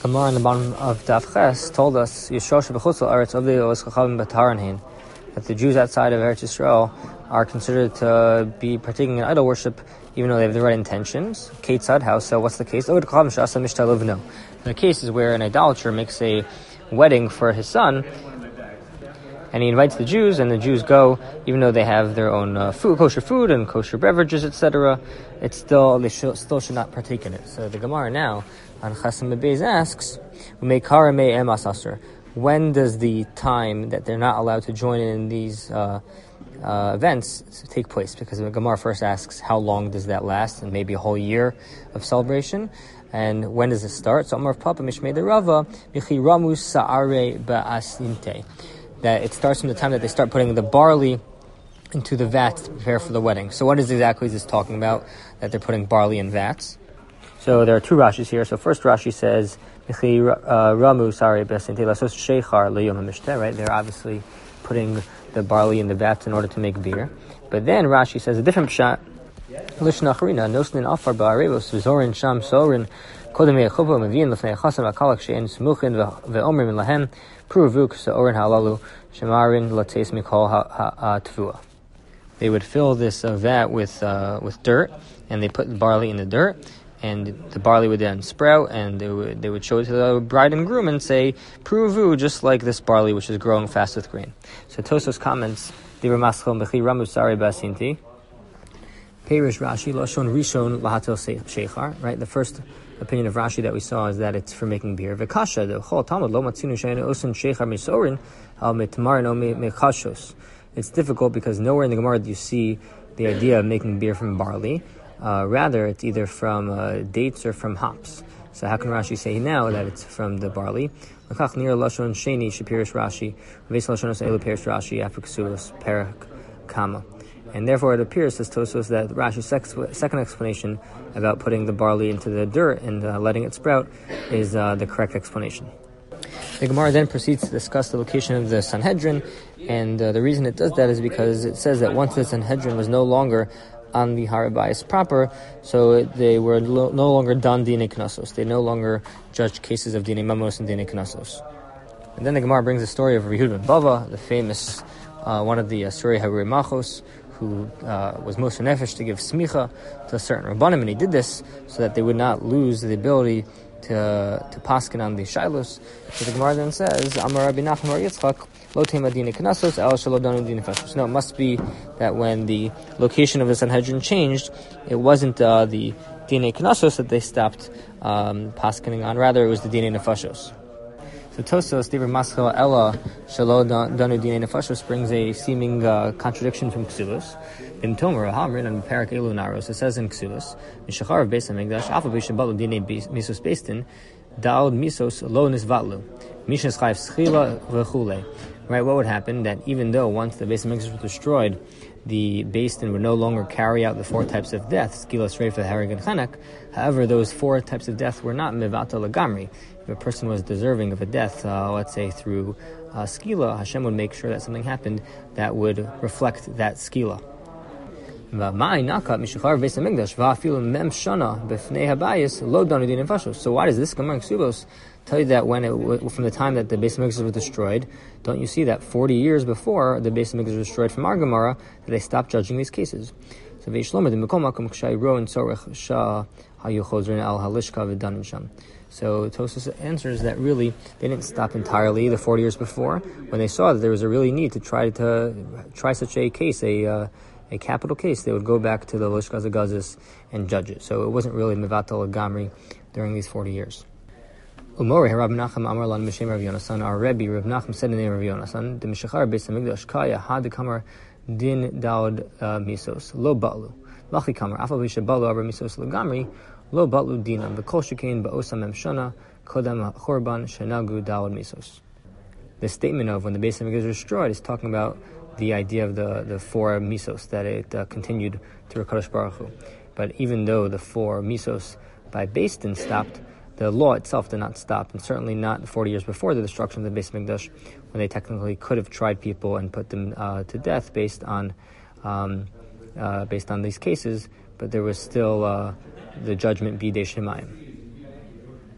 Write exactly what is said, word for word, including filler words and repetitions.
Gemara in the bottom of Daf Ches told us that the Jews outside of Eretz Yisrael are considered to be partaking in idol worship, even though they have the right intentions. Ketzad, how so? What's the case? The case is where an idolater makes a wedding for his son, and he invites the Jews, and the Jews go, even though they have their own uh, food, kosher food and kosher beverages, et cetera. It's still they should, still should not partake in it. So the Gemara now on Chasam Beis asks, when does the time that they're not allowed to join in these uh, uh, events take place? Because the Gemara first asks, how long does that last? And maybe a whole year of celebration. And when does it start? So Amar Papa Mishmei de Rava Michiramu Sa'are Ba'asinte. That it starts from the time that they start putting the barley into the vats to prepare for the wedding. So what is exactly this talking about, that they're putting barley in vats? So there are two Rashis here. So first Rashi says, Ramu Sare Besinte Lasos Shechar Leyom HaMishteh, right? They're obviously putting the barley in the vats in order to make beer. But then Rashi says a different pshat, Lishna Charina, Nosnin Afar Ba'arevos, Zorin Sham Sorin, Kodem Yechubo, Mavin Lefnei Chasam Akalak Shein Smuchin Ve'omrim Lahem, Puruvuk Sa'orin Halalu, Shemarin Lates Mikol HaTvua. They would fill this uh, vat with uh, with dirt, and they put the barley in the dirt, and the barley would then sprout, and they would they would show it to the bride and groom and say, Puruvu, just like this barley which is growing fast with grain. So Tosos comments, Divra Maschel Mechi Ramu Sari Basinti, Perish Rashi, Lashon Rishon Lahatel Shechar, right? The first opinion of Rashi that we saw is that it's for making beer. V'kasha, the Chol Talmud, Lo Matzinu Shein Osun Shechar Misorin, Al Mitmar No Mechashos. It's difficult because nowhere in the Gemara do you see the idea of making beer from barley. Uh, rather, it's either from uh, dates or from hops. So how can Rashi say now that it's from the barley? L'kach nir lashon sheni shepirish Rashi, v'es lashonos elu perish Rashi after ksulos perak kama. And therefore it appears, says Tosos, that Rashi's second explanation about putting the barley into the dirt and uh, letting it sprout is uh, the correct explanation. The Gemara then proceeds to discuss the location of the Sanhedrin, and uh, the reason it does that is because it says that once the Sanhedrin was no longer on the Har Habayis proper, so it, they were lo- no longer done Dinei Knossos. They no longer judged cases of Dinei Mamos and Dinei Knossos. And then the Gemara brings the story of Rehud ben Bava, the famous, uh, one of the uh, Surei Harei Machos, who uh, was Moshe Nefesh to give smicha to a certain Rabbanim, and he did this so that they would not lose the ability to to paskin on the shilos. So the Gemara then says, Amar Rabbi Nachman Bar Yitzchak, Lo tema dina knasos, el shelo danu dina fashos. No, it must be that when the location of the Sanhedrin changed, it wasn't uh, the dina knasos that they stopped um, paskining on, rather it was the dina nefashos. So Tosos, Divra Maschel Ella Shelo Danu Dina Nefashos brings a seeming uh, contradiction from Ksubos. In Tomer Hamrin and Parak Elu Naros, it says in Ksubos, Mishachar of Beis Hamikdash, Alpha Bishabalu Dine Misos Beistin, Daud Misos Lo Nisvatlu, Mishas Chayv Schila Vechule. Right, what would happen? That even though once the Beis Hamikdash was destroyed, the Beistin would no longer carry out the four types of death, Skilas Reifa, Harag, and Chanak. However, those four types of death were not Mivata Lagamri. If a person was deserving of a death, uh, let's say through uh, skila, Hashem would make sure that something happened that would reflect that skila. So why does this Gemara Ksubos tell you that when it w- from the time that the Beis Hamikdash was destroyed, don't you see that forty years before the Beis Hamikdash was destroyed from our Gemara, that they stopped judging these cases? So So Tosos answers that really they didn't stop entirely the forty years before, when they saw that there was a really need to try to try such a case, a uh, a capital case. They would go back to the Lishkaz Agazis and judge it. So it wasn't really Mevatel Gamri during these forty years. Umori Rav Nachum Amar Lan Mishem Rav Yonasan. Our Rebbe Rav Nachum said in the name of Rav Yonasan, the Mishachar Beis Hamikdash Kaya Had Kamar Din Daud Misos Lo Batlu Lachi Kamar Afal Vishabalu Abra Misos Lagamri Lo Batlu Dinam V'Kol Shekain Ba'osam Emshana Kodam Chorban Shenagu Daud Misos. The statement of when the Beis Hamikdash was destroyed is talking about the idea of the, the four misos, that it uh, continued through Kadosh Baruch Hu. But even though the four misos by Beis Din stopped, the law itself did not stop, and certainly not forty years before the destruction of the Beis Hamikdash, when they technically could have tried people and put them uh, to death based on um, uh, based on these cases, but there was still uh, the judgment bidei shemayim.